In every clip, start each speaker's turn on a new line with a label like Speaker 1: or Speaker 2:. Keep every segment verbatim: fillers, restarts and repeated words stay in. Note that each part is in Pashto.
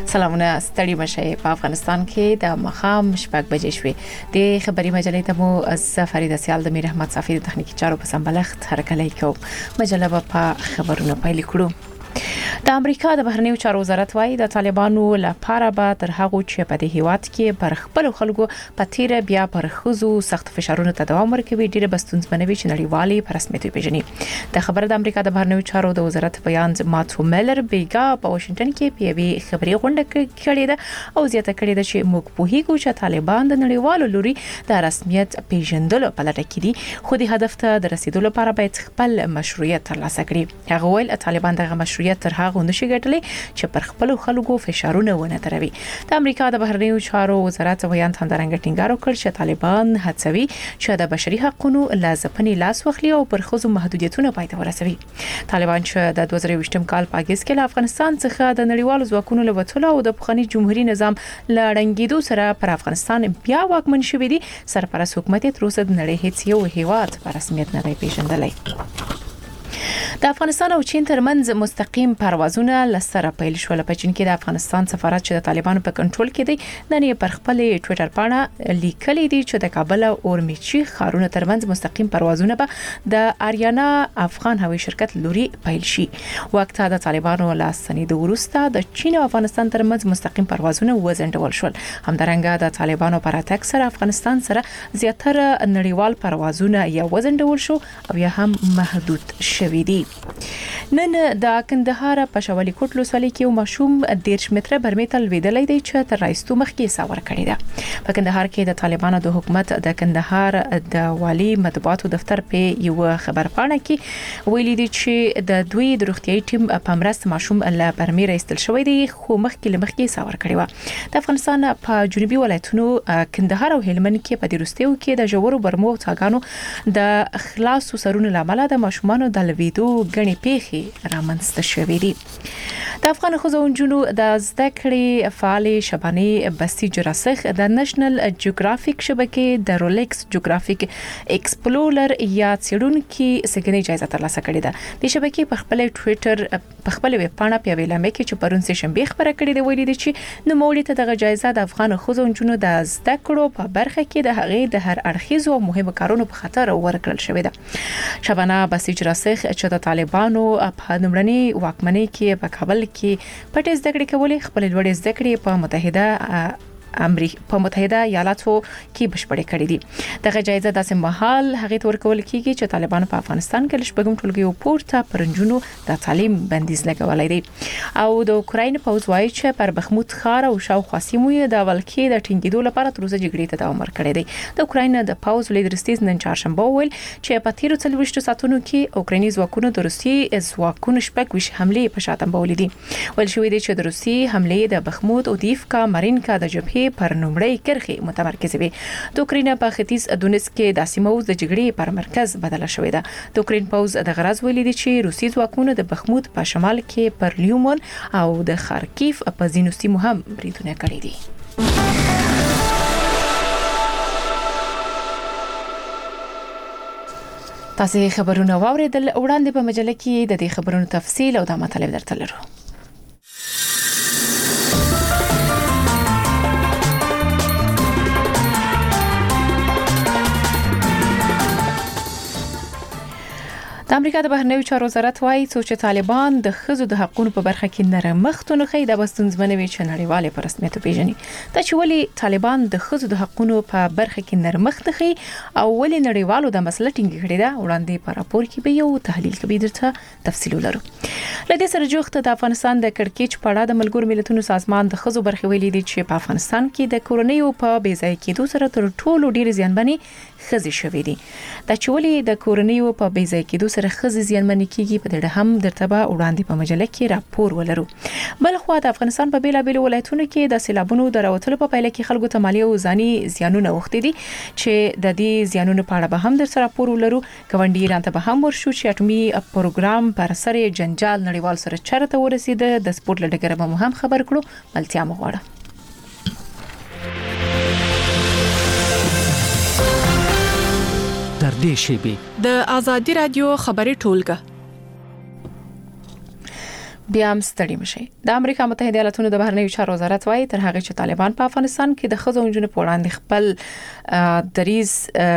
Speaker 1: سلامونه ستړي مشه په افغانستان کې د مخام شپږ بجې شوې د خبري مجلې ته مو سفرې د سیال د میر احمد صافي د تخنیکی چارو په سمبلښت هرکلی کو مجله په خبرونه پیل کړو. د امریکا د بهرنیو چارو وزارت وايي د طالبانو لپاره به تر هغه چې په دې هیواد کې پر خپل خلکو په تیر بیا پر خزو سخت فشارونو ته دوام ورکوي ډیره بستونزمنوي چې نړیوالي په رسمیت پیژني. د خبره د امریکا د بهرنیو چارو د وزارت بیان ماتو میلر بیګا په واشنگټن کې پیوي خبري غونډه کړې ده او زیاته کړې ده چې موږ په هیڅ چې طالبان د نړیوالو لوري د رسمیت پیژندلو په لټه کې دي خو د هدف ته د رسیدلو لپاره باید خپل مشروعیت ترلاسه کړي. هغه ویل طالبان دغه مشروعیت تر هغه نشي ګټلې چې پر خپل خلکو فشارونه ونه دروي. د امریکا د بهرنیو چارو وزارت بیان همدارنګه ټینګار وکړ چې طالبان هڅوي چې د بشري حقوقو لازمپنې لاس واخلي او پر خزو محدودیتونه پای ته ورسوي. طالبان چې د دوه زره یوولسم کال په اگست کې له افغانستان څخه د نړیوالو ځواکونو له وټولو او د پخوانی جمهوریت نظام لړنګیدو سره پر افغانستان بیا واکمن شوی دي سرپرست حکومت تر اوسه د نړۍ هیڅ یو هیواد په رسمیت نه دی پیژندلی. د افغانستان او چین ترمنځ مستقیم پروازونه لسره پیل شول. په چین کې د افغانستان سفارت چې د طالبانو په کنټرول کې دی نن یې پر خپل ټوئیټر باندې لیکلي دي چې د کابل او اورمیچی ښارونو ترمنځ مستقیم پروازونه به د آریانا افغان هوایي شرکت لوري پیل شي. وخت د طالبانو له سنیدو وروسته د چین او افغانستان ترمنځ مستقیم پروازونه وزنډول شول. همدارنګه د طالبانو پر اتک سره افغانستان سره زیاتره نړیوال پروازونه یا وزنډول شو او یا هم محدود شوي دي. نن د کندهار په شوالي کوټ لوسالي کې یو ماشوم دیرش متره برمیتل ویدلې دی چې تر راستو مخکې ساور کړی ده. په کندهار کې د طالبانو د حکومت د کندهار د والی مطبوعاتو دفتر په یو خبرپاڼه کې ویلي دي چې د دوی د روغتيایي ټیم په مرسته ماشوم له برمې راستل شوی دی خو مخکې لمخکې ساور کړی و. د افغانستان په جنوبي ولایتونو کندهار او هلمند کې په دروستیو کې د جوړو برمو څاګانو د خلاص سرونو لامل د ماشومانو د لویدو غني پیخي رامنځته شوې دي. د افغان خوځونجونو د زده کړې فعال شباني بسي جراسخ د نېشنل جیوګرافیک شبکې د رولکس جیوګرافیک ایکسپلورر یا څېړونکو سګنې جایزه ترلاسه کړې ده. د شبکې په خپل ټوئیټر په خپل ویب پاڼه په ویلامه کې چې پرون سه شنبه خبره کړې ده ویلي دي چې نو مولي ته دغه جایزه د افغان خوځونجونو د زده کړو په برخه کې د هغې د هر اړخیزو او مهمو کارونو په خاطر ورکړل شوې ده. شبانه بسي جراسخ چې د طالبانو په نمړني واکمنۍ کې په کابل کې پټې زده کړې کولې خپل لوړې زده کړې په متحده امریکا په متحده ایالاتو کې بشپړې کړې دي. دغه جایزه د سمحال هغه تور کول کیږي چې طالبان په افغانستان کې لشبګم ټولګي او پورته پرنجونو د تعلیم بندیز لګولای دي او د اوکراین پوز وايي چې پر بخموت خار او شاوخوا سیمو د ولکې د ټینګېدو لپاره تر اوسه جګړې ته دوام ورکړی دی. د اوکراین د پوز لیډر ستیز نن چهارشنبه ویل چې په تیرو څلويشتو ساعتونو کې اوکرایني ځواکونو د روسي ځواکونو شپږ ویش حمله په شاته بولې دي. ول شوې دي چې د روسي حمله د بخموت او دیفکا مارینکا د جبهې پر نومړی کرخي متمرکز وي. د اوکراین په ختیځ دونیس کې د سیمو د جګړې پر مرکز بدله شوې ده. د اوکراین پوز د غرض ویلي دي چې روسي ځواکونو د بخموت په شمال کې پر لیومون او د خارکیف په ځینو سیمو هم بریدونه کړي دي. تاسو خبرونه واوریدل وړاندې په مجله کې د دې خبرونو تفصیل او د مطالب درته لرو. د امریکا د بهرنیو چارو وزارت وايي چې طالبان د خزو د حقوقو په برخه کې نرمښتونه خي د بستونزمنوي چې نړیواله په رسمیت پیژني. دا چې ولي طالبان د خزو د حقوقو په برخه کې نرمښت خي او ولي نړیوالو د مسله ټینګ کړي دا وړاندې په راپور کې به یو تحلیل کوي درته تفصیل ولرو. لدې سره جوخت د افغانستان د کڑکېچ پړه د ملګرو ملتونو سازمان د خزو برخه ویلي دي چې په افغانستان کې د کورونیو په بیځای کېدو سره تر ټولو ډیر زیانمنې خزي شوې دي. دا چې ولي د کورونیو په بیځای کېدو سره خزي زیانمنې کیږي په دې هم درته وړاندې په مجله کې راپور ولرو. بل خو د افغانستان په بیلابل ولایتونو کې د سیلابونو دراوتلو په پایله کې خلکو ته مالی او ځاني زیانونه وختي دي چې د دې زیانونو په اړه به هم در سره راپور ولرو. ګوندې ایران ته به هم ورشو چې اټومي پروګرام پر سر جنجال نړیوال سره چرته ورسید. د سپورت لډګر به هم خبر کړو. ملتیا مغواړه
Speaker 2: در دې شیبې
Speaker 3: د ازادي رادیو خبري ټولګه
Speaker 1: بیا هم ستړي مشي. د امریکا متحده ایالاتونو د بهرنیو چارو وزارت وايي تر هغه چې طالبان په افغانستان کې د ښځو او نجونو په وړاندې خپل دریز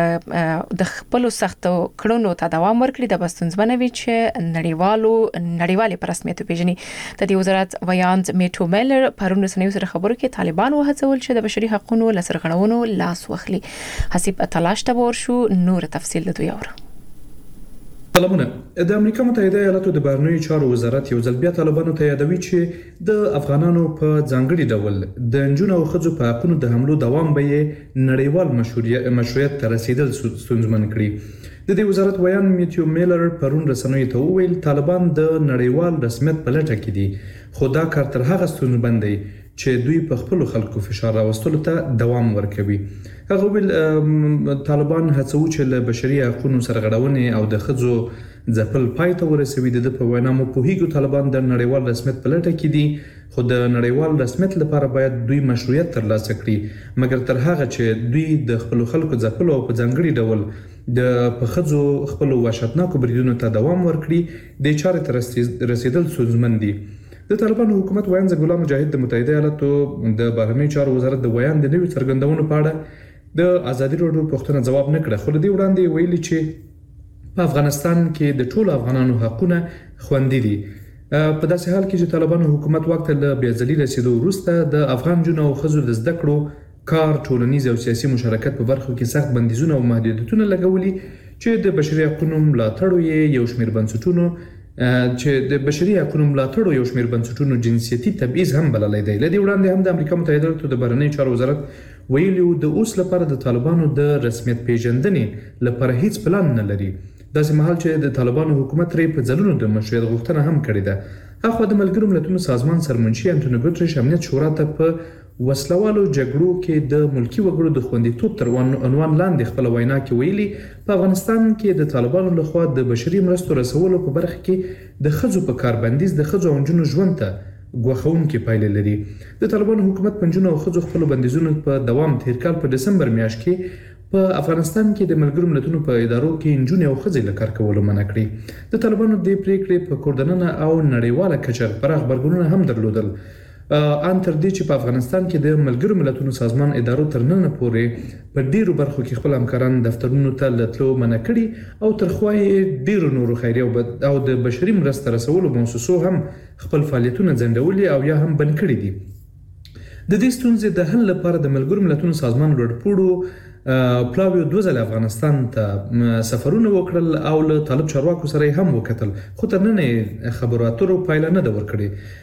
Speaker 1: د خپل سختو کړنو ته دوام ورکړي د بستونځمنوي چې نړیوالو نړیوالي په رسمیت پیژني. د دې وزارت ویاند میټو میلر پرون رسنیو سره خبرو کې طالبان وهڅول چې د بشري حقوقو لسرغړونو لاس واخلي. حسیب تلاش ته ورشو نور تفصیل د دوی اورو.
Speaker 3: سلامونه. د امریکا متحده ایالاتو د بهرنیو چارو وزارت یو ځل بیا طالبانو ته یادوي چې د افغانانو په ځانګړي ډول د نجونو او ښځو په حقوقو د حملو دوام به یې نړیوال مشروعیت ته رسیدل ستونزمن کړي. د دې وزارت ویان میټیو میلر پرون رسنیو ته وویل طالبان د نړیوال رسمیت په لټه کې دي، خو دا کار تر هغه ستونزمن دی چې دوی په خپل خلکو فشار راوستلو ته دوام ورکوي. هغه ویل طالبان هڅو چې له بشري حقوقو سرغړونې او د ښځو ځپل پای ته ورسوي. د په وینا مو پوهیږو طالبان د نړیوال رسمیت په لټه کې دي، خو د نړیوال رسمیت لپاره باید دوی مشروعیت ترلاسه کړي، مګر تر هغه چې دوی د خپل خلکو ځپل او په ځانګړي ډول د په ښځو خپل وحشتناکو بریدونو ته دوام ورکړي د چارې ته رسیدل ستونزمن دي. د طالبانو حکومت ویاند غلام مجاهد د متحده ایالاتو د بهرنیو چارو وزارت د ویاند د نوي څرګندونو په اړه د ازادي راډیو پوښتنه ځواب نه کړه، خو د دې وړاندې ویلي چې په افغانستان کې د ټولو افغانانو حقونه خوندي دي. په داسې حال کې چې طالبانو حکومت وخت له بیځلي رسیدو وروسته د افغان جنو او ښځو د زده کړو کار ټولنیز او سیاسي مشارکت په برخو کې سخت بندیزونه او محدودیتونه لګولي چې د بشري حقوقو ملاتړ یې یو شمېر بنسټونو چې د بشري حقوقو ملاتړ یو شمېر بنسټونو جنسیتي تبعیض هم بللی دی. لدې وړاندې هم د امریکا متحده ایالاتو د بهرنیو چارو وزارت ویلي د اوس لپاره د طالبانو د رسمیت پیژندنې لپاره هیڅ پلان نه لري، داسې مهال چې د طالبانو حکومت ترې په ځلونو د مشروعیت غوښتنه هم کړې ده. اخوا د ملګرو ملتونو سازمان سرمنشي انټونیو ګوتریش امنیت شورا ته په وسلوالو جګړو کې د ملکی وګړو د خوندیتوب تر عنوان لاندې خپل وینا کې ویلي په افغانستان کې د طالبانو لخوا د بشري مرستو رسولو په برخه کې د ښځو په کاربندیز د ښځو او نجونو ژوند ته ګواښونکې پایلې لري. د طالبانو حکومت په نجونو او ښځو خپلو بندیزونو په دوام تیر کال په دسمبر میاشت کې په افغانستان کې د ملګرو ملتونو په ادارو کې نجونې او ښځې له کار کولو منع کړي. د طالبانو د پریکړې په کوردننه او نړیواله کچه پراخ غبرګونونه هم درلودل، ان تر دې چې په افغانستان کې د ملګرو ملتونو سازمان ادارو تر نن پورې په ډیرو برخو کې خپل همکاران دفترونو ته لتلو منع کړي او تر خوا یې ډیرو نورو خیري او د بشري مرستو رسولو موسسو هم خپل فعالیتونه ځنډولي او یا هم بند کړي دي. د دې ستونزې د حل لپاره د ملګرو ملتونو سازمان لوړپوړو پلاویو دوه ځله افغانستان ته سفرونه وکړل او له طالب چارواکو سره هم وکتل، خو تر نن خبرو اترو پایله نه ده ورکړې.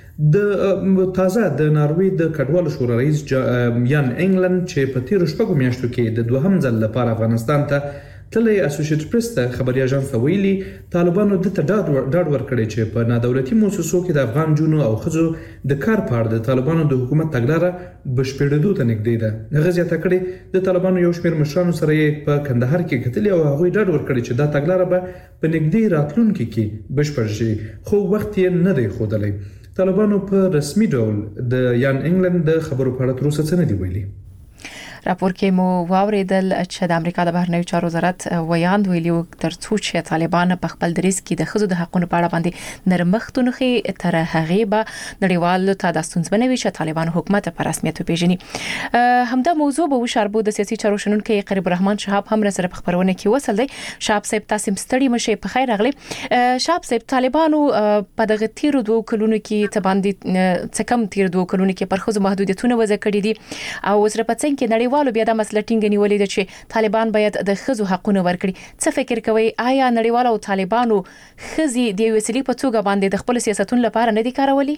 Speaker 3: د تازه د ناروې د کډوالو شورا رئیس یان انګلند چې په تیرو شپږو میاشتو کې د دوهم ځل لپاره افغانستان ته تللی اسوسییټډ پریس ته خبري اژانس ته ویلي طالبانو د ته ډاډ ورکړی چې په نادولتي موسسو کې د افغان جنو او ښځو د کار په اړه د طالبانو د حکومت تګلاره بشپړېدو ته نږدې ده. هغه زیاته کړې د طالبانو یو شمېر مشرانو سره یې په کندهار کې کتلي او هغوی ډاډ ورکړی چې دا تګلاره به په نږدې راتلونکي کې بشپړ شي، خو وخت یې نه دی ښودلی. طالبانو په رسمي ډول د یان انګلند د خبرو په اړه تر اوسه څه نه دي ویلي.
Speaker 1: راپور کې مو واوریدل چې د امریکا د بهرنیو چارو وزارت ویاند ویلي ترڅو چې طالبان په خپل دریس کې د ښځو د حقوقو په اړه باندې نرمښت نخي تر هغه به نړیوال ته د ستونزمنوي چې طالبان حکومت په رسمیت پیژني. همدا موضوع به وشاربو د سیاسي چارو شنونکو قریب الرحمن شهاب هم سره په خبرونه کې وصل دی. شهاب صاحب تاسو مستړي مشه په خیر راغلی. شهاب صاحب طالبانو په دغه تیرو دوه کلونو کې ته باندې څه کم تیر دوه کلونو کې پر ښځو محدودیتونه وضع کړي دي او سره په څنګه کې نړیوال بیا د مسله ټینګ نیولې ده چې طالبان باید د ښځو حقونه ورکړي. څه فکر کوي آیا نړیوال او طالبانو ښځې د وسیلې په توګه باندې د خپل سیاستونو لپاره نه دي کارولي؟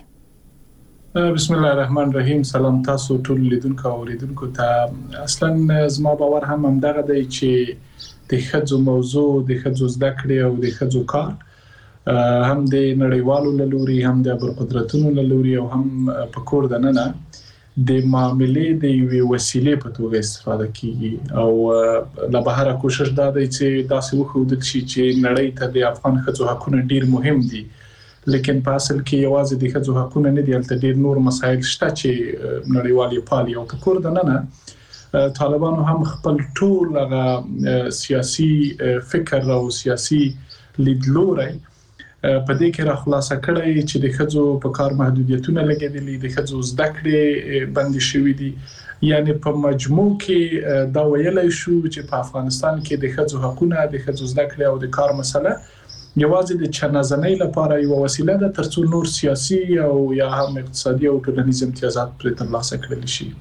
Speaker 4: بسم الله الرحمن الرحیم. سلام تاسو ټول لیدونکو او اوریدونکو ته. اصلا زما باور هم همدغه دی چې د ښځو موضوع د ښځو زده کړې او د ښځو کار هم د نړیوالو له لوري هم د ابرقدرتونو له لوري او هم په کور دننه د معاملې د یوې وسیلې په توګه استفاده کیږي او له بهره کوشش دا دی چې داسې وښودل شي چې نړۍ ته د افغان ښځو حقونه ډیر مهم دي، لیکن په اصل کې یوازې د ښځو حقونه نه دي، هلته ډیر نور مسایل شته چې نړیوال یې پالي او په کور دننه طالبانو هم خپل ټول هغه سیاسي فکر او سیاسي لیدلوری په دې کې را خلاصه کړی چې د خځو په کار محدودیتونه لګیدلي دي خځو زده کړې بند شوې دي یعنی په مجموع کې دا ویلای شو چې په افغانستان کې د خځو حقوقونه د خځو زده کړې او د کار مسله یوازې د چنازنۍ لپاره یو وسیله ده ترڅو نور سیاسي او یا هم اقتصادي او ټولنیز امتیازات پر ترلاسه کړل شي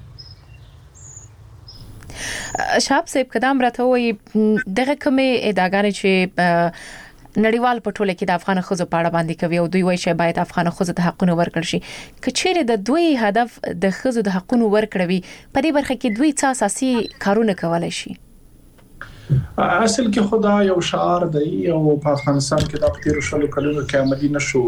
Speaker 1: شاب صاحب قدم راته وي دغه کومه ادعاګانې چې نړیوال په ټوله کې د افغان خزو په اړه باندې کوي او دوی وایي چې باید افغان خزو ته حقونه ورکړل شي کچېره د دوی هدف د خزو د حقونو ورکړوي په دې برخه کې دوی څه اساسي کارونه کولای شي
Speaker 4: اصل کې خدا یو شعار دی او په افغانستان کې د تیر شلو کلونو کې عملی نشو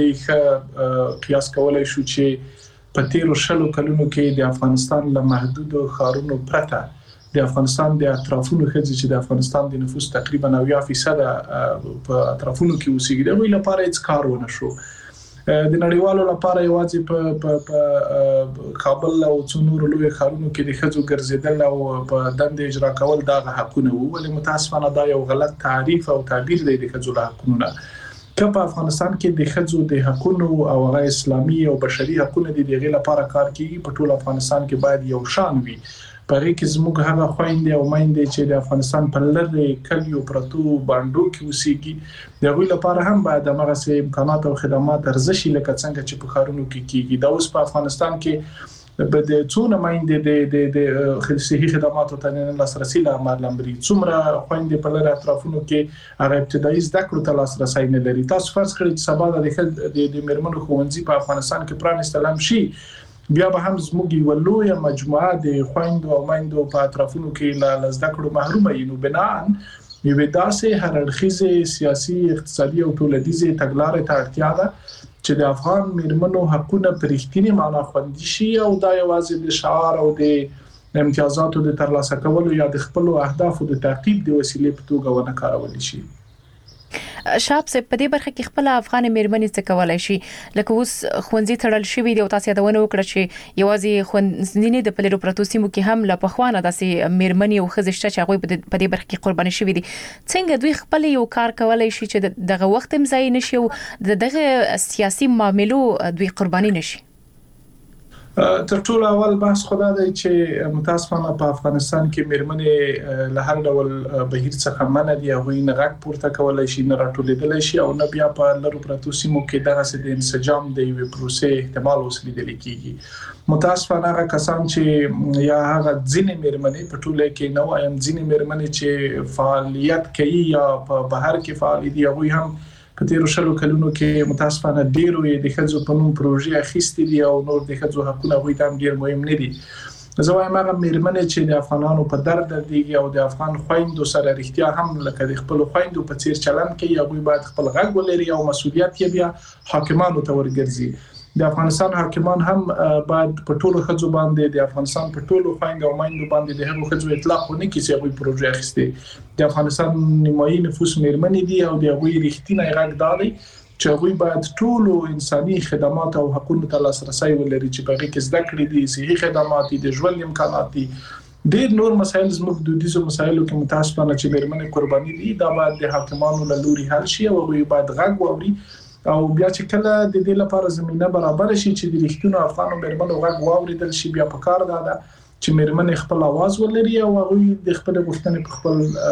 Speaker 4: لدې قیاس کولای شو چې په تیر شلو کلونو کې د افغانستان له محدود خارونو پرته د افغانستان د اطرافونو خځې چې د افغانستان د نفوس تقریبا نوي فیصد په اطرافونو کې اوسېږي د ویل لپاره هیڅ کار ونه شو د نړیوالو لپاره یوازې په کابل او څونور لوی خارونو کې د خځو ګرځیدل او په دند اجرا کول دغه حقونه وو ولې متاسفانه دا یو غلط تعریف او تعبیر دی د خځو حقونه که په افغانستان کې د خځو د حقونو او غیر اسلامي او بشري حقوقو د دغه لپاره کار کوي په ټول افغانستان کې باید یو شان وي پرې کې زموږ هغه خويندې او مایندې چې د افغانستان په لری کلیو پرتو باندو کې اوسېږي د غوي لپاره هم باید دغه سه امکانات او خدمات ارزشي لکه څنګه چې په خارونو کې کیږي دا اوس په افغانستان کې به د څونه مایندې د د صحي خدماتو ته نه لاسرسي لامل لري څومره خويندې په لری اطرافونو کې هغه ابتدایي زده کړو ته لاسرسي نه لري تاسو فرض کړئ چې سبا د د مرمنو خوندزي په افغانستان کې پرانستلم شي بیا به هم زموږ یو لوی مجموعه د خويندو او مایندو په اطرافونو کې لا زده کړو محرومه یو بنان یو داسې هررخیزه سیاسي اقتصادي او ټولنیزه تګلارې ته اړتیا ده چې د افغان مرمنو حقوقونه په رښتینی معنی خوندي شي او دا یوازې د شعار او د امتیازاتو د ترلاسه کولو یا د خپل اهدافو د تعقیب د وسیلې په توګه ونه کارول شي
Speaker 1: شاب سه په دې برخه کې خپل افغان مرمنې څه کولای شي لکه اوس خوندزي تړل شوی دی او تاسو دا ونه وکړه چې یوازې خوندزینې د پلیرو پروتوسیمو کې هم لا پخوانه داسې مرمنې او خزشته چې هغه په دې برخه کې قرباني شوی دي څنګه دوی خپل یو کار کولای شي چې دغه وخت هم ځای نشي او دغه سیاسي معاملو دوی قرباني نشي
Speaker 4: تر ټولو اول بحث خدا دی چې متاسفانه په افغانستان کې مرمنې له هر ډول بهیر څخه منع دي او نه غږ پورته کولای شي نه راټولېدل شي او نه بیا په لرو پرتو سیمو کې دغه څه د انسجام د یو پروسې احتمال اوس لیدل کیږي متاسفانه هغه کسان چې یا هغه ځینې مرمنې په ټوله کې نو ایم ځینې مرمنې چې فعالیت کوي یا په بهر کې فعال دي او هم په تیر شلو کلونو کې متاسفانه ډیرو د خځو په نوم پروژې اخیستې دي او نور د خځو حقوقونه وي تام ډیر مهم نه دي زه وایم هغه مرمنې چې د افغانانو په درد دي او د افغان خويندو سره رښتیا هم لکه د خپل خويندو په څیر چلن کوي او باید خپل غږ ولري او مسولیت یې بیا حاکمانو ته ورګرځي د افغانستان حاکمان هم باید په ټولو خځو باندې د افغانستان په ټولو خويندو او مایندو باندې د هغو خځو اطلاق ونه کړي چې هغه پروژه اخیسته د افغانستان نیمایي نفوس مرمنې دي او د هغه رښتینی غږ دالي چې هغه باید ټولو انساني خدمات او حقوقو ته لاسرسي ولري چې په هغه کې زده کړې دي صحي خدمات دي ژوند امکانات دي ډېر نور مسایل زموږ د دې مسایلو کې متاسفانه چې مرمنې قرباني دي دا باید د حاکمانو له لوري حل شي او هغه باید غږ واوري او بیا چې کله د دې لپاره زمينه برابر شي چې د رښتونو افغانو مرمنو غږ واوریدل شي بیا په کار ده چې مرمنې خپل आवाज ولري او هغه د خپل غوښتنې په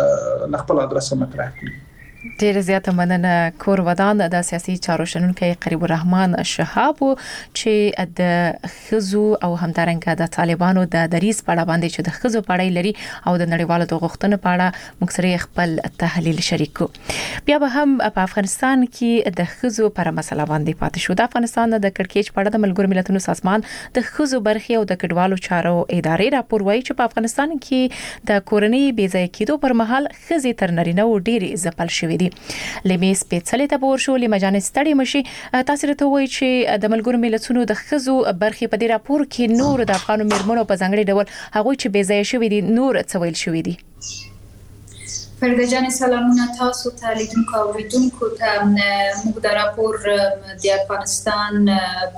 Speaker 4: خپل خپل ادرس مطرح کړي
Speaker 1: ډیر زیاته مننه کور ودان د سیاسي چارو شنونکو قریب الرحمن شهاب چې د خزو او همدارنګه د طالبانو د دریس په اړه باندې چې د خزو پړای لري او د نړیوالو د غوښتنو په اړه مکسره خپل تحلیل شریکو بیا به هم په افغانستان کې د خزو پر مسله باندې پاتې شو د افغانستان د کڑکېچ په اړه د ملګرو ملتونو سازمان د خزو برخي او د کډوالو چارو ادارې راپور وایي چې په افغانستان کې د کورنۍ بې ځای کېدو پر مهال خزي تر نارینه و ډېری ځپل شوې دي لمیس پیڅلې ته ورشو لمجان ستړي مشي تاسو ته وایي چې د ملګرو ملتونو د خزو برخي په دې راپور کې نور د افغانو مرمنو په ځنګړي ډول هغه چې بې ځای شوې دي نور څه ویل شوې دي
Speaker 5: فرده جان سلامونه تاسو ته لیدونکو او اوریدونکو ته موږ د راپور د افغانستان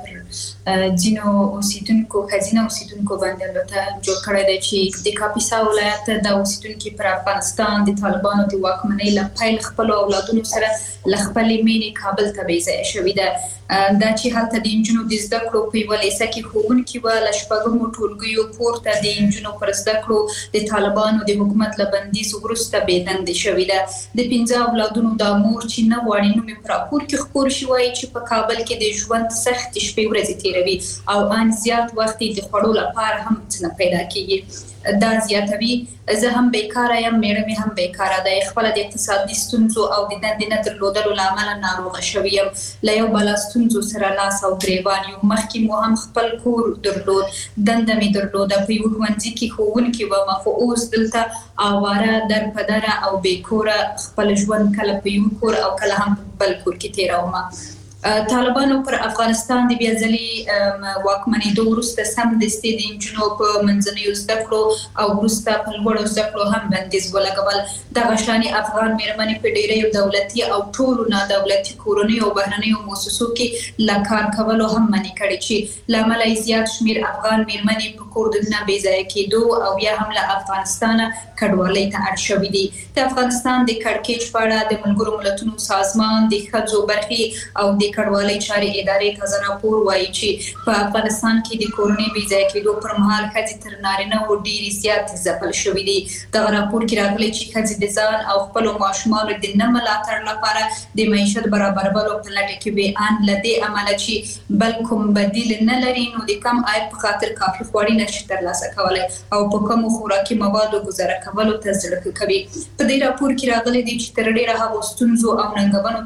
Speaker 5: جنو اوسیدونکو خزینه اوسیدونکو باندې لته جوړ کړی دی چې د کاپیسا ولایت د اوسیدونکو پر افغانستان د طالبانو د واکمنۍ لپاره خپل اولادونو سره لخپلې مینې کابل ته بیځای شوې ده دا چې هلته د انجونو د زده کړو په ولیسه کې خوونکي و لشپږمو ټولګیو پورته د انجونو پر زده کړو د طالبانو د حکومت لبندیز وروسته بېدندې شوې ده د پنځه اولادونو د مور چې نه غواړي نو په راپور کې خبر شوی چې په کابل کې د ژوند سخت شپې ورځې تیروي او ان زیات وخت د خوړو لپاره هم څه پیدا کیږي دا زیاتوي زه هم بیکاره یم میړه مې هم بیکاره ده خپل د اقتصادي ستونزو او د دندې نه درلودلو لامل ناروغه شوی یم له یو بل ستونزو سره لاس او گریوان یو مخکې مو هم خپل کور درلود دنده مې درلوده په یو ښوونځي کې ښوونکي وم خو اوس دلته اواره در پدره او بیکوره خپل ژوند کله په یو کور او کله هم بل کور کې تیروم طالبانو پر افغانستان د بیا ځلې واکمنېدو وروسته سم دستي د انجونو په منځنیو زده کړو او وروسته په لوړو زده کړو هم بندیز ولګول دغه شانې افغان مېرمنې په ډېرو دولتي او ټولو نادولتي کورنیو او بهرنیو مؤسسو کې له کار کولو هم منع کړي چې له امله زیات شمېر افغان مېرمنې په کور دننه بېځایه کېدو او بیا هم له افغانستانه کډوالۍ ته اړ شوي دي د افغانستان د کړکېچ په اړه د ملګرو ملتونو سازمان د ښځو برخې او د کډوالۍ چارې ادارې تازه راپور وایي چې په افغانستان کې د کورنۍ بېځایه کېدو پر مهال ښځې تر نارینه و ډېرې زیاتې ځپل شوي دي دغه راپور کې راغلی چې ښځې د ځان او خپلو ماشومانو د نه ملاتړ لپاره د معیشت برابرولو په لټه کې وي ان له دې امله چې بل کوم بدیل نه لري نو د کم عاید په خاطر کافي خوړې نشي ترلاسه کولی او په کومو خوراکي موادو ګزاره کولو ته زړه کوي په دې راپور کې راغلی دی چې تر ډېره هغو ستونزو او ننګونو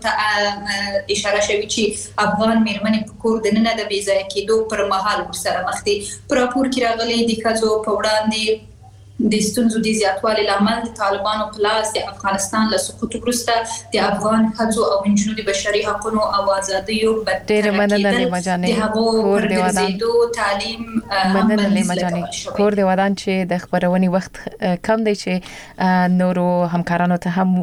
Speaker 5: ته اشاره شوې چې افغان مېرمنې په کور دننه د بېځایه کېدو پر مهال ورسره مخ دي په راپور کې راغلي د ښځو په وړاندې د ستونزو د زیاتوالي لامل د طالبانو په لاس د افغانستان له سقوط وروسته د افغان ښځو او نجونو د بشري حقونو او ازادیو
Speaker 1: ډېره مننه لیما جانې
Speaker 5: د هغو پر ګرځېدو تعلیم
Speaker 1: مننه لیما جانې کور د ودان چې د خبرونې وخت کم دی چې نورو همکارانو ته هم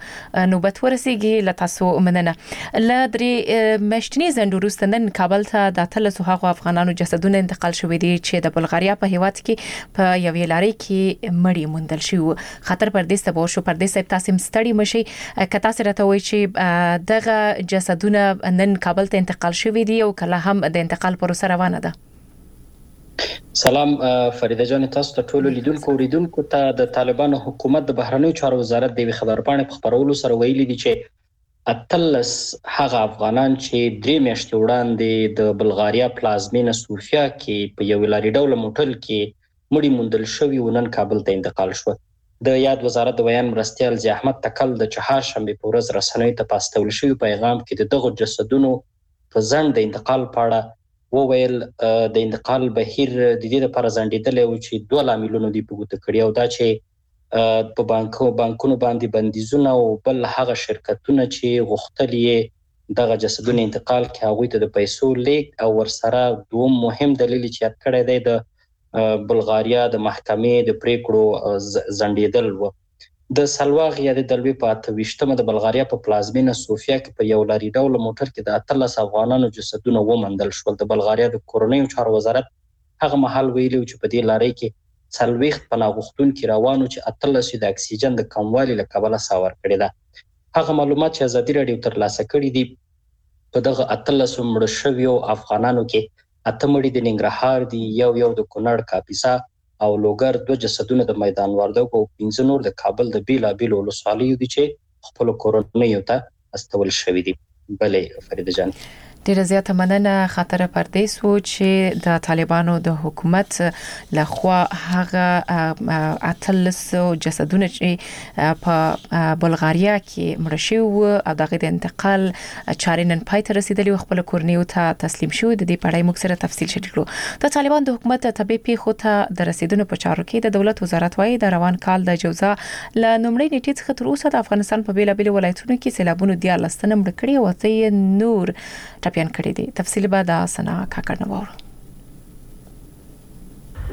Speaker 1: نوبت ورسیږي له تاسو مننه له درې میاشتنې ځنډ وروسته نن کابل ته د اتلسو هغو افغانانو جسدونه انتقال شوي دي چې د بلغاریا په هیواد کې په یوې لارۍ کې مړی موندل شو خطر پردیس ته بو شو پردیس تاسو ستړي مشي کتا سره ته وای چې دغه جسدونه نن کابل ته انتقال شوي دي او کله هم د انتقال پروسه روانه ده
Speaker 6: سلام فریده جان تاسو ته ټول لیدونکو اوریدونکو ته د طالبانو حکومت د بهرنیو چارو وزارت د خبرپاڼې په خبرولو سره ویلي دي چې اتلس هغه افغانان چې درې میاشتې وړاندې د بلغاریا پلازمینه سوفیا کې په یو لاري ډول موټر کې مړی موندل شوی ونن کابل ته انتقال شو د یاد وزارت د بیان مرستیال زی احمد تکل د چهارشنبه په ورځ رسنیو ته پاستول شوی پیغام کې دغه جسدونو په ځند د انتقال پاړه وویل د انتقال بهیر د دې لپاره ځنډیدل او چې دوه لاملونه دی په ګوته کړی او دا چې په بانکو بانکونو باندې بندیزونه او بل هغه شرکتونه چې غوښتلې دغه جسدونو انتقال کې هغه ته د پیسو لیک او ورسره دوه مهم دلیل چې یاد کړی دی د بلغاریا د محکمې د پریکړو ځنډیدل و د سلواغ یا د دلوي په اتويشتمه د بلغاریا په پلازمینه سوفیا کې په یو لاري ډول موټر کې د اتلس افغانانو جسدونه ومندل شول د بلغاریا د کورنیو چارو وزارت هغه محل ویلو چې په دې لاري کې څلويخت پناهغښتون کې روانو چې اتلس د اکسیجن د کموالي له کبله ساور کړی ده هغه معلومات چې ازادي رادیو ترلاسه کړي دي په دغه اتلس مړ شویو افغانانو کې اتمړي د ننګرهار دی یو یو د کونړ کاپیسا او لوګر دوه جسدونه د میدان وردګو او پنځه نور د کابل د بیلا بیل ولسوالیو دي چې خپل کورنیو ته استول شوی دي بلې فریده جان
Speaker 1: ډیره زیاته مننه خطر پردیس و چې د طالبانو د حکومت لخوا هغه اتلس جسدونه چې په بلغاریا کې مړ شوی او دغه د انتقال چارې نن پای ته رسیدلی خپل کورنیو ته تسلیم شو د دې پړای موږ سره تفصیل شریکو د طالبان د حکومت تبع پیښو ته د رسیدونکو په چارو کې د دولت وزارت وايي د روان کال د جوزا ل نومړی نیټه څخه تر اوسه د افغانستان په بیلا بیل ولایتونو کې سیلابونو د لستنه مړ کړي او ته نور ټاپیان کړي دي تفصیل به د سنا کاکړ نوور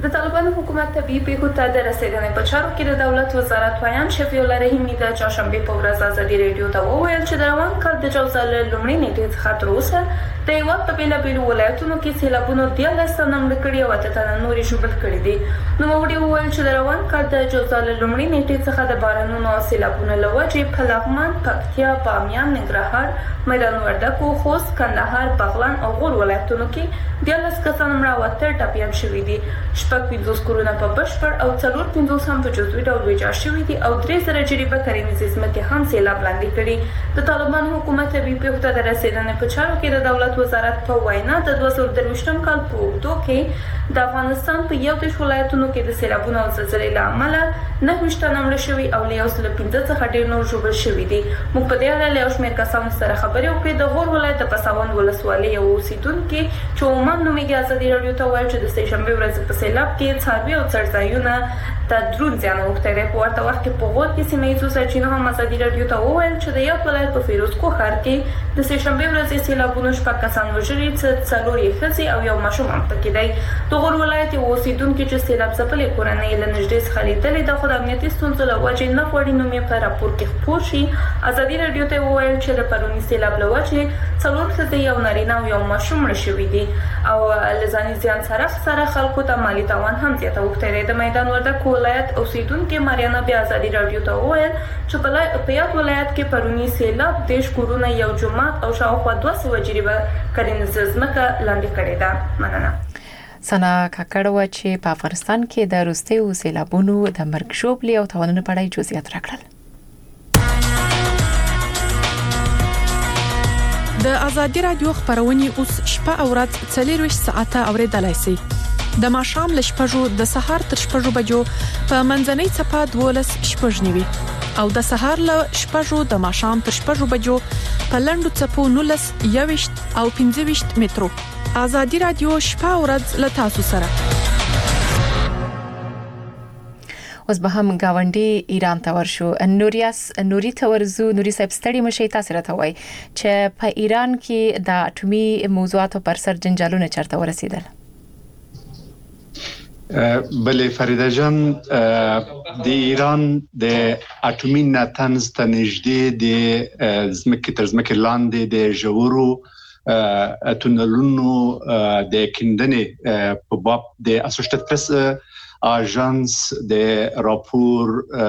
Speaker 7: د طالبانو حکومت طبي پیښو ته د رسیدنې په چارو کې د دولت وزارت وایان شفیع الله رحیمي د چهارشنبه په ورځ ازادي رادیو ته وویل چې د روان کال د جوزا له لومړۍ نیټې څخه تر اوسه د هیواد په بیلابیلو ولایتونو کې سیلابونو دیارلس تنه مړه کړي او اته تنه نورې ژوبل کړي دي. نوموړي وویل چې د روان کال د جوزا له لومړۍ نیټې څخه د بارانونو او سیلابونو له وجې په لغمان، پکتیا، بامیان، ننګرهار، میدان وردګو، خوست، کندهار، بغلان او غور ولایتونو کې دیارلس کسان مړه او اته ټپیان شوي دي. شپږ پنځوس کورونه په بشپړ او څلور پنځوس هم په جزوي ډول ویجاړ شوي دي او درې زره جریبه کرنیزې ځمکې هم سیلاب لاندې کړي. د طالبانو حکومت طبي پیښو ته د رسیدنې په چارو کې د دولت وزارت په وینا د دوه زره درویشتم کال په اوږدو کې د افغانستان په یو دېرش ولایتونو کې د سیلابونو او زلزلې له امله نهه ویشت تنه مړه شوي او له یو سل پنځه څخه ډېر نور ژوبل شوي دي. موږ په دې اړه له یو شمېر کسانو سره خبرې وکړې. د غور ولایت د پساوند ولسوالۍ یو اوسېدونکي چې عمان نومیږي ازادي راډیو ته وویل چې د سهشنبې ورځې په سیلاب کې څاروي او څړځایونه ته دروند زیان اوښتی دی. په ورته وخت کې په غور کې سیمه ییزو سرچینو هم ازادي راډیو ته وویل چې د یاد ولایت په فیروزکوه ښار کې د سهشنبې ورځې سیلابونو شپږ کسان وژلي، څلور یې ښځې او یو ماشوم هم پکې دی. د غور ولایت یو اوسېدونکي چې سیلاب ځپلې کورنۍ له نږدې څخه لیدلې ده خو د امنیتي ستونزو له وجې نه غواړي نوم یې په راپور کې خپور شي. ازادي راډیو ته وویل چې د پروني سیلاب له وجې څلور ښځې، یو نارینه او یو ماشوم مړه شوي دي او له ځاني زیان سره سره خلکو ته مالي تاوان هم زیاته اوښتی دی. د میدان وردګ ولایت اوسېدونکي ماریانا بیا ازادي راډیو ته وویل چې په یاد ولایت کې پروني سیلاب دېرش کورونه، یو جومات او شاوخوا دوه سوه جریبه کرنیزه ځمکه لاندې کړې ده. مننه.
Speaker 1: سنا کاکړ و چې په افغانستان کې د وروستیو سیلابونو د مرګ ژوبلې او تاوانونو په اړه جزئیات راکړل.
Speaker 8: د ازادي راډیو خبرونه اوس شپه او ورځ څلور ساعته اوریدلای شئ. د ماښام ل شپږو د سهار تر شپږو بجو په منځنۍ صفه دولس شپږ نیوي او د سهار ل شپږو د ماښام تر شپږو بجو په لندو صفو نولس یوشت او پنځه ویشت مترو. ازادي راډیو شپه او ورځ ل تاسو سره.
Speaker 1: اوس به هم گاونډي ایران ته ورشو. نوریاس نوري ته ورزو. نوري صاحب ستړي مشي تاسو راته وای چې په ایران کې د اټومي موضوعاتو پر سر جنجالونه چرته ورسیدل.
Speaker 9: بله فریده جان، د ایران د اټومي نتنز ته نږدې د ځمکې تر ځمکې لاندې د ژورو تونلونو د کیندنې په باب د اسوشییټډ پریس اژانس د راپور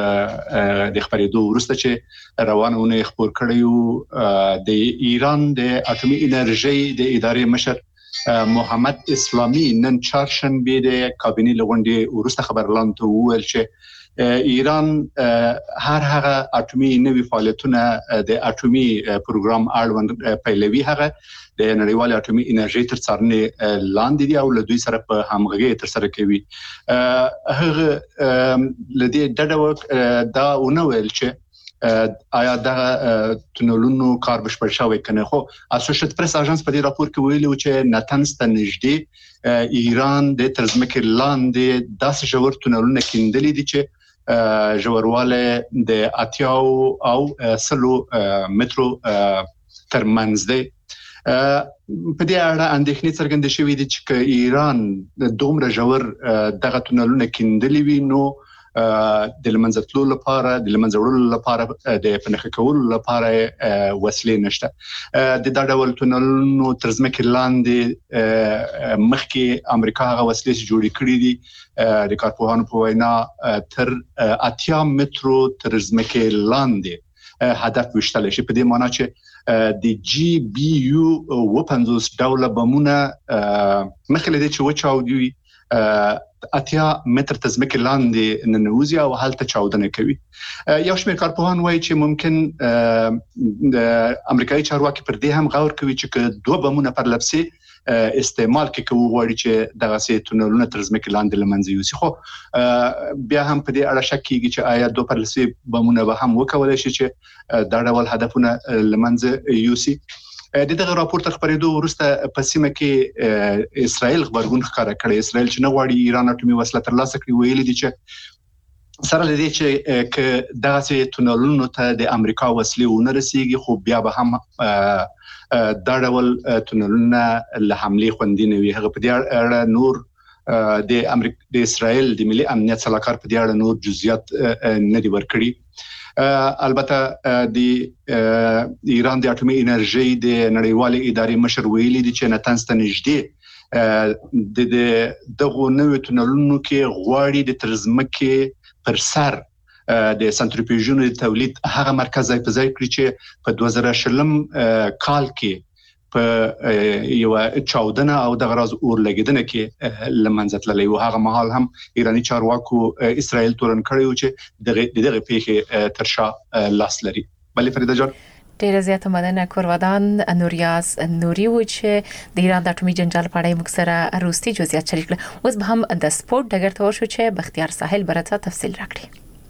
Speaker 9: د خبرېدو وروسته چې روانونه خبر کړیو د ایران د اټومي انرژي د ادارې مشر محمد اسلامي نن چهارشنبه د کابینې لغونډې وروسته خبرلاند ته وویل چې ایران هر هغه اټومي نوي فعالیتونه د اټومي پروګرام اړوند پیلوي هغه د نړیوال اټومي انرژي تر څارنې لاندې دي او له دوی سره په همغږي تر سره کوي. هغه لدی ډډه دا ونویل چې آیا دا تونلونو کار بشپړ شوی کنه، خو اسوشییټډ پریس اژانس په دې راپور کې ویلي چې نتنز ته نږدې ایران د ترځمکې لاندې داسې ژور تونلونه کیندلي دي چې ژورواله د اتیاو او سلو مترو ترمنځ دی. په دې اړه اندېښنې څرګندې شوې دي چې ایران دومره ژور دغه تونلونه کیندلي وي نو د لمنځتلو لپاره د لمنځوړلو لپاره د پنهخ کولو لپاره وسلې نشته. د دا ډول تونلونو تر ځمکې لاندې مخکې امریکا هغه وسلې جوړې کړې دي د کارپوهانو په وینا تر اتیا مترو تر ځمکې لاندې هدف وشتل شي. په دې معنی چې د جی بی یو و پنځوس ډوله بمونه مخکې له دې چې وچاودي اتیا متر تر ځمکې لاندې ننوځي او هلته چاودنه کوي. یو شمېر کارپوهان وایي چې ممکن د امریکایي چارواکي پر دې هم غور کوي چې دوه بمونه پر لپسې استعمال کې کوي غواړي چې دغه سي تونلونه تر ځمکې لاندې لمنځه یوسي. خو بیا هم په دې اړه شک کیږي چې آیا دوه پر لپسې بمونه به هم وکولای شي چې دا ډول هدفونه لمنځه یوسي. د دغه راپور تر خبرېدو وروسته په سیمه کې اسرائیل خبرګون ښکاره کړی. اسرائیل چې نه غواړي ایران اټومي وسله ترلاسه کړي ویلي دي چې سره لدی چې ک دغه سي تونلونو ته د امریکا وسلې ونه رسیږي خو بیا به هم دا ډول تونلونه له حمله خوندې نه وي. هغه په دې اړه نور د امریکا د اسرائیل د ملي امنیت صلاحکار په دې اړه نور جزئیات نه دی ورکړي. البته د ایران د اټومي انرژي د نړیوالې ادارې مشر ویلي دي چې نتنز ته نږدې د دغه نوې تونلونو کې غواړي د ترزمکه پر سر د سنتریفیوژونو د تولید هغه مرکز ځای په ځای کړی چې په دوه زره شلم کال کې په یو چاودنه او د غراز اور لګیدنه کې لمنځه تللی و. هغه مهال هم ایرانی چارواکو اسرائیل تورن کړی و چې دغه دغه پیښه ترشا لاس لري. بلې فریده جان
Speaker 1: ډیره زیاته مننه کوروادان نوریاز نوري و چې د ایران د اټومي جنجال په اړه موږ سره روستي جزئیات شریک کړل. اوس به هم د سپورت ډګر ته ورشو چې بختیار ساحل برته تفصیل راکړي.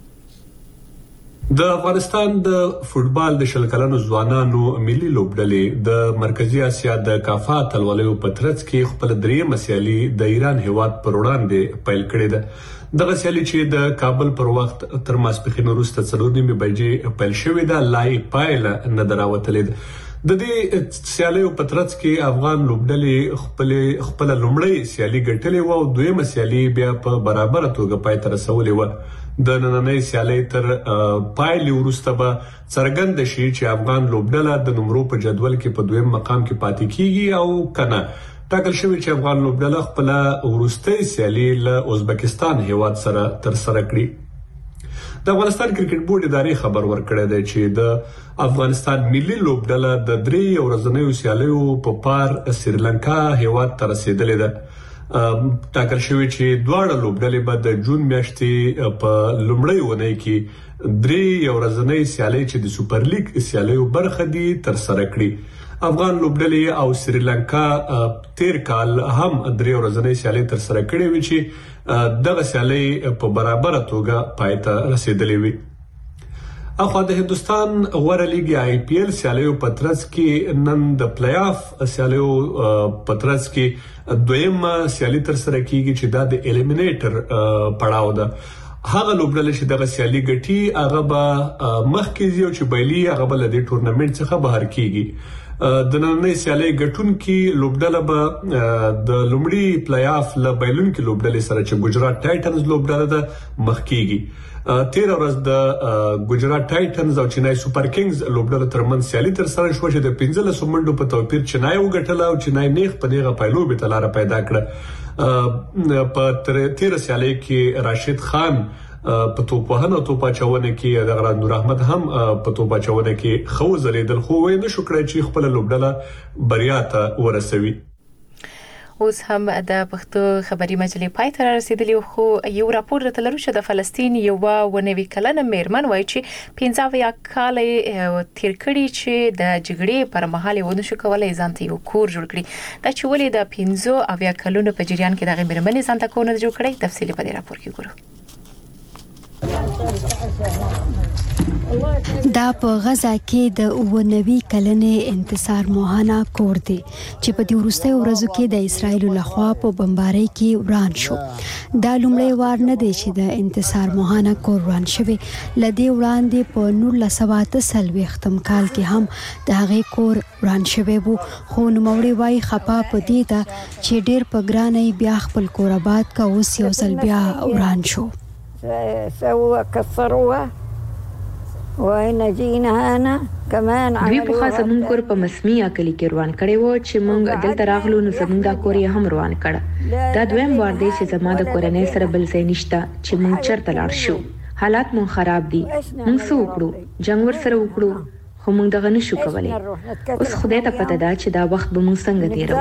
Speaker 10: د افغانستان د فوتبال د شل کلنو ځوانانو ملي لوبډلې د مرکزی اسیا د کافا تلولیو په ترڅ کې خپل درې مسیالي د ایران هیواد پر وړاندې پیل کړې ده. دغه سیالي چې د کابل پر وخت تر ماسپښین وروسته څلور نیمې بجې پیل شوې ده لای پایله نه دراوتلې ده. د دې سیالیو په ترڅ کې افغان لوبډلې خپل خپل لومړی سیالي ګټلې و او دویمه سیالي بیا په برابر توګه پای ته رسولې و. د نننۍ سیالۍ تر پایلې وروسته به څرګند شي چې افغان لوبډله د نمرو په جدول کې په دویم مقام کې پاتې کیږي او کنه. ټاکل شوی چې افغان لوبډله خپل وروستۍ سیالي له ازبکستان هیواد سره تر سره کړي. د افغانستان کرکټ بورډ ادارې خبر ورکړی دی چې د افغانستان ملي لوبډله د درې ورځنیو سیالیو په پار سریلانکا هیواد ته رسیدلې ده. ټاکل شوی چې دواړه لوبډلې به د جون میاشتې په لومړۍ اونۍ کې درې ورځنۍ سیالۍ چې د سوپر لیګ سیالیو برخه دي تر سره کړي. افغان لوبډلې او سریلانکا تیر کال هم درې ورځنۍ سیالۍ تر سره کړې وي چې دغه سیالۍ په برابر توګه پای ته رسیدلې وي. اخو د هندستان غوړه لیګ آی پی ایل سیالیو پترس کې نن د پلی آف سیالیو پترس کې دویم سیالي تر سره کیږي چې دا د الیمینیټر پړاو ده. هغه لوبډلې چې دغه سیالي ګټي هغه به مخکې ځي او چې بایلي هغه به له دې ټورنمنټ څخه بهر کیږي. د نننۍ سیالۍ ګټونکي لوبډله به د لومړي پلی آف له بایلونکي لوبډلې سره چې ګجرات ټایټنز لوبډله ده مخ کیږي. تیر ورځ د ګجرات ټایټنز او چنای سوپر کینګز لوبډله ترمن سیالي تر سره شو چې د پنځلس منډو په توپیر چنای وګټله او چنای نیغ په نیغه پایلو به تلاره پیدا کړه. په تیر سیالۍ کې راشد خان په توپوهنه او توپاچونه کې د غران نور احمد هم په توپاچونه کې خو زریدل خو وې نه شو کړی چې خپل لوبډله بریا ته ورسوي.
Speaker 1: اوس هم د پښتو خبري مجلې پای ته رسیدلی خو یو راپور راته لرو چې د فلسطین یو ونوي کلنه میرمن وایي چې پنځه اویا کال تیر کړي چې د جګړې پر مهال ونه شو کولای ځان ته یو کور جوړ کړي. دا چې ولې د پنځه اویا کلونو په جریان کې د میرمنې ځان ته کور نه جوړ کړي تفصیل په دې راپور کې ګورو.
Speaker 11: دا په غزا کې د اوونوي کلنې انتصار موهانا کور دی چې په دې وروستیو ورځو کې د اسرایل لخوا په بمبارۍ کې وران شو. دا لومړی وار نه دی چې د انتصار موهانا کور وران شوی. لدې وړاندې په نولس سوه اته څلوېښتم کال کې هم د هغې کور وران شوی وو خو نوموړی وايي خپه په دې ده چې ډېر په ګرانۍ بیا خپل کور آباد کا اوس یو ځل بیا وران شو.
Speaker 12: سووا كسروها وهنا جينا هنا كمان
Speaker 13: دوی په خاصه مونږ کور په مسمیه کلی کې روان کړي وو چې مونږ دلته راغلو نو زمونږ د کور یې هم روان کړه. دا دویم وار دی چې زما د کورنۍ سره بل ځای نشته چې مونږ چرته لاړ شو. حالات مونږ خراب دي. مونږ څه وکړو؟ جنگ ور سره وکړو خو مونږ دغه نشو کولای. اوس خدای ته پته ده چې دا وخت به مونږ څنګه تیرو.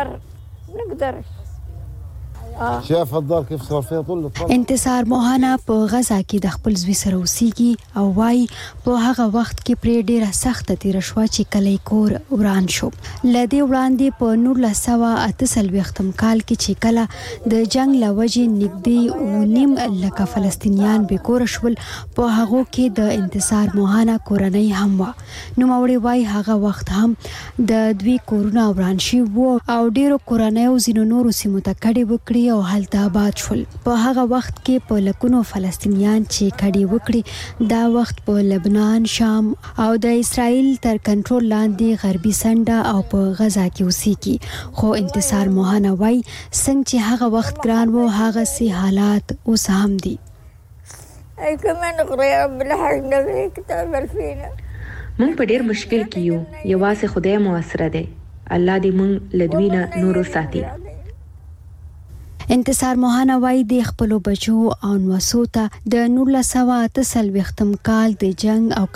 Speaker 11: شاف الدار كيف صار فيها طول انتصار موهانا په غزا کې د خپل زوی سره اوسېږي او وايي په هغه وخت کې پرې ډیره سخته تیر شو چې کلی کور وران شو. لدې وړاندې په نولس سوه اته څلوېښتم کال کې چې کله د جنگ لوجې نږدې ونیم لکه فلسطینیان به کور شول په هغه کې د انتصار موهانا کورنۍ هم و. نو موري وايي هغه وخت هم د دوی کورونه وران شي وو او ډیرو کورنۍ زینو نورو سیمو ته کډې وکړي او هلته آباد شول. په هغه وخت کې په لکونو فلسطینیان چې کډي وکړي دا وخت په لبنان، شام او د اسرائیل تر کنټرول لاندې غربي سنډه او په غزا کې اوسېږي. خو انتصار موهانه وای څنګه چې هغه وخت ګران وو هغه سي حالات اوس هم دي.
Speaker 12: اي كمان قريه بالحاجه في كتاب الفينا
Speaker 13: مونږ په ډیر مشکل کې یو. یوازې خدای مو اسره دی. الله دې مونږ لدوینه نور ساتي.
Speaker 11: انتصار موهانه وای د خپل بچو او نوسو ته د نولس سوه اته څلوېښتم کال د جنگ او